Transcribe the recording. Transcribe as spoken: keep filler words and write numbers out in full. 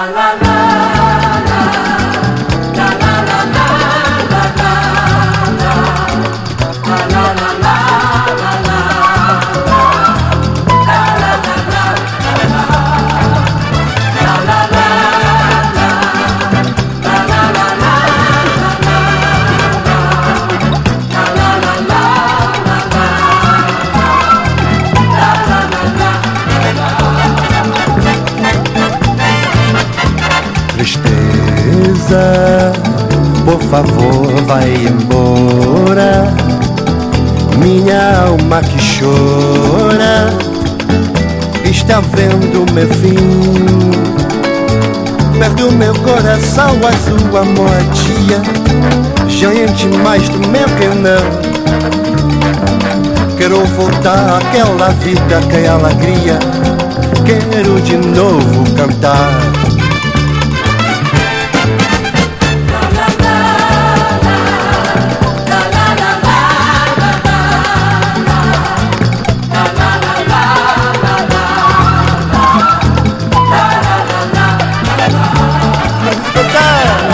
Tristeza, por favor, vai embora. Minha alma que chora está vendo meu fim. Perto meu coração azul, amor a tia, gente mais do meu que não. Quero voltar àquela vida, aquela alegria, quero de novo cantar. Cantar.